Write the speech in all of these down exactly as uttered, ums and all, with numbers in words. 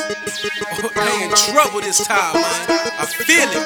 They in trouble this time, man. I feel it.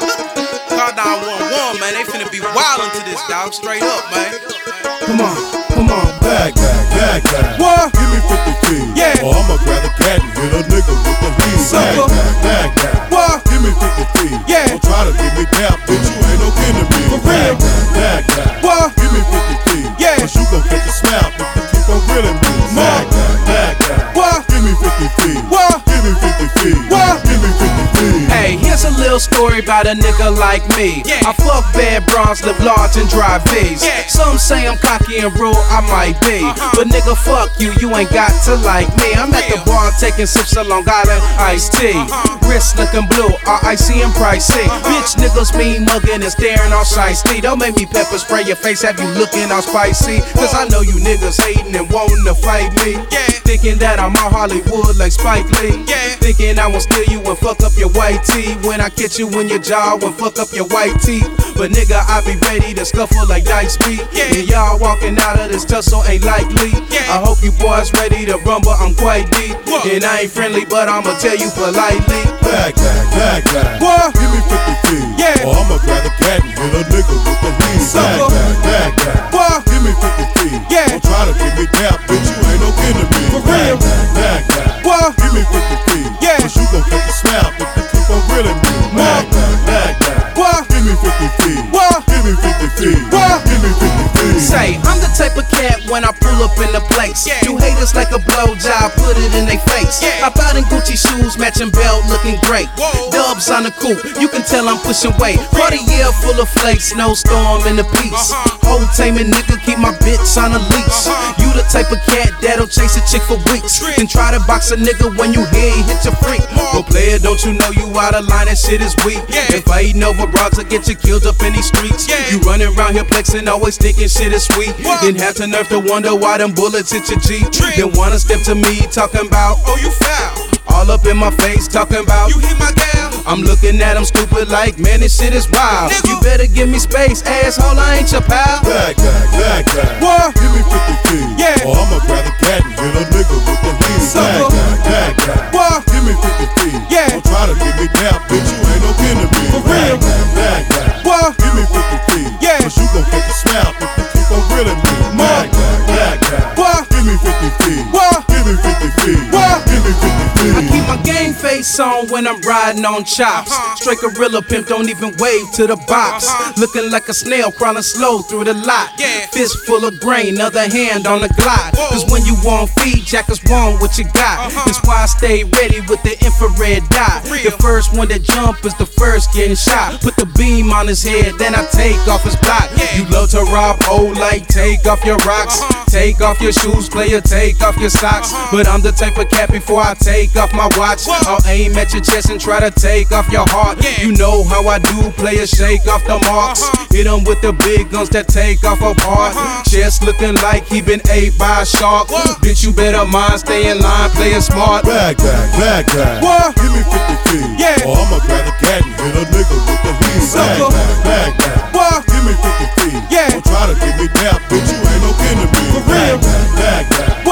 Call nine one one, man. They finna be wildin' to this, dog. Straight up, man. Come on, come on. Bag, bag, bag, bag. What? Give me fifty feet. Yeah. Or I'ma grab the cat and hit a nigga with the heat. Bag, Sucker. bag, bag, bag. What? Give me fifty feet. Yeah. Don't try to get me down, bitch. You ain't no kin to me. For real. Bag, bag, bag, bag. What? Give me fifty feet. Yeah. Cause you gon' catch a smile if you keep on grilling me. Bag, bag, bag, bag. What? Give me fifty feet. What? Give me fifty feet. What? Give me fifty feet. Hey, here's a little story about a nigga like me. Yeah. I fuck bad bras, live large and drive V's. Yeah. Some say I'm cocky and rude, I might be. Uh-huh. But nigga, fuck you, you ain't got to like me. I'm at the Real. bar taking sips of Long Island iced tea. Uh-huh. Wrist looking blue, R I C and pricey. Uh-huh. Bitch niggas mean mugging and staring all shiesty. Don't make me pepper spray your face, have you looking all spicy. Cause I know you niggas hating and wanting to fight me. Yeah. Thinking that I'm all Hollywood like Spike Lee. Yeah. Thinking I won't steal you and fuck up your white tee. When I catch you in your jaw and fuck up your white teeth. But nigga, I be ready to scuffle like Dice beat. Yeah. And y'all walking out of this tussle ain't likely. Yeah. I hope you boys ready to rumble, I'm quite deep. What? And I ain't friendly, but I'ma tell you politely. Bag, bag, bag, bag. What? Give me fifty feet. Yeah. Or I'ma grab the cat and hit a nigga with the heat. Sucker. Bag, bag, bag, bag. What? Give me fifty feet. Yeah. Don't try to get me down, bitch. You ain't no kin to me. For real. Bag, bag, bag. What? Give me fifty feet. Yeah. Cause you gon' catch a smile if you keep on grilling me. Bag, bag, bag, bag. What? Give me fifty feet. What? Give me fifty feet. What? Give me fifty feet. Say, I'm the type of cat when I pull up in the place. Yeah. You haters like a blowjob, put it in their face. Yeah. Hop out in Gucci shoes, matching belt, looking great. Whoa. Dubs on the coupe, you can tell I'm pushing weight. Party year full of flakes, snowstorm in the piece. Uh-huh. Whole taming nigga, keep my bitch on a leash. Uh-huh. You the type of cat that'll chase a chick for weeks. Trick. Then try to box a nigga when you hear he hit your freak. More. But player, don't you know you out of line, that shit is weak. Yeah. And fighting over broads will get you killed up in these streets. Yeah. You running around here flexing, always thinking shit is sweet. What? Then have to nerve to wonder why them bullets hit your G. Trick. Then wanna step to me talking about Oh, you foul. all up in my face talking about You hit my gal. I'm looking at them stupid like, man, this shit is wild. Nigga. You better give me space, asshole, I ain't your pal. Bag, bag, bag, bag. What? Give me fifty feet. Yeah. Or I'ma grab the cat and hit a nigga with the heat. Sucker. Bag, bag, bag, bag. What? Give me fifty feet. Yeah. Don't try to get me down, bitch. You ain't no kin to me. For real. Bag, bag, bag, bag. What? Give me fifty feet. Yeah. Cause you gon' catch a smile if you keep on grilling me. Bag, bag, bag, bag. What? Give me fifty feet. What? Give me fifty feet. What? Give me fifty feet. I keep my game face on when I'm riding on chops. Uh-huh. Straight gorilla pimp, don't even wave to the box. Uh-huh. Looking like a snail crawling slow through the lot. Yeah. Fist full of grain, other hand on the Glock. Whoa. Cause when you want feed, jackers want what you got. Uh-huh. That's why I stay ready with the infrared dot. For real. The first one to jump is the first getting shot. Put the beam on his head, then I take off his block. Yeah. You love to rob old like take off your rocks. Uh-huh. Take off your shoes, player, take off your socks. Uh-huh. But I'm the type of cat before I take off my watch. Whoa. I'll aim at your chest and try to take off your heart. Yeah. You know how I do, player, shake off the marks. Uh-huh. Hit him with the big guns that take off apart. Uh-huh. Chest looking like he been ate by a shark. Whoa. Bitch, you better mind, stay in line, playing smart. Bag, bag, bag, bag. What? Give me fifty feet. Yeah. Or I'ma grab the cat and hit a nigga with the heat. Bag, Sucker. bag, bag, bag. What? Give me fifty feet. Yeah. Don't try to get me down, bitch. You ain't no kin to me. For real. Bag, bag, bag, bag.